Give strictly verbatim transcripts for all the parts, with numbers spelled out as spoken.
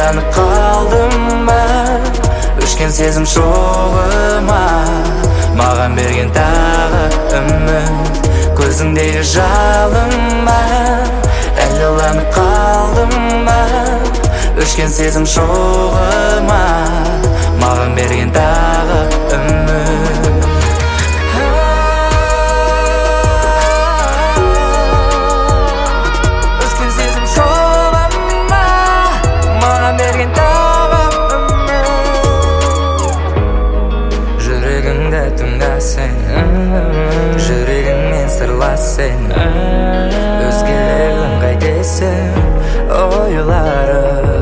Әлдиланып қалдым ба, өшкен сезім шоғыма. Маған берген тағы үміт, көзіңдегі жалынма. Әлдиланып қалдым ба, өшкен сезім шоғыма. Маған берген тағы үміт. Өшкен сезім шоғыма, маған берген тағы үміт. Жүрегіңді тыңда сен, жүрегіңмен сырлас сен. Өзгелердің қайтесің ойлары,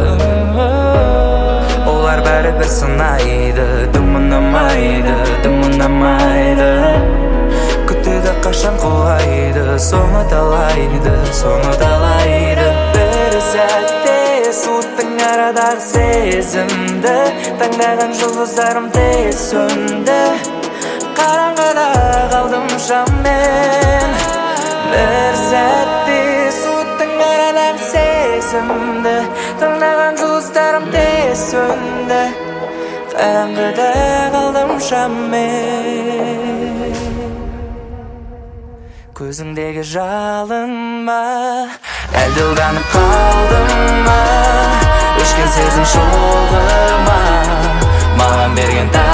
олар бәрі бір сынайды, дымынамайды, дымынамайды. Күтеді қашан қолайды, соңы талайды, соңы талайды. Бір сәтте суыттың арадағы сезімді, таңдаған жұлдыздарым тез сөнді. Қараңғыда қалдым шаммен. Бір сәтте суыттың арадағы сезімді, таңдаған жұлдыздарым тез сөнді. Қараңғыда қалдым шаммен. Көзіңдегі жалынма, әлдиланып қалдым ба, өшкен сезім шоғыма. Маған берген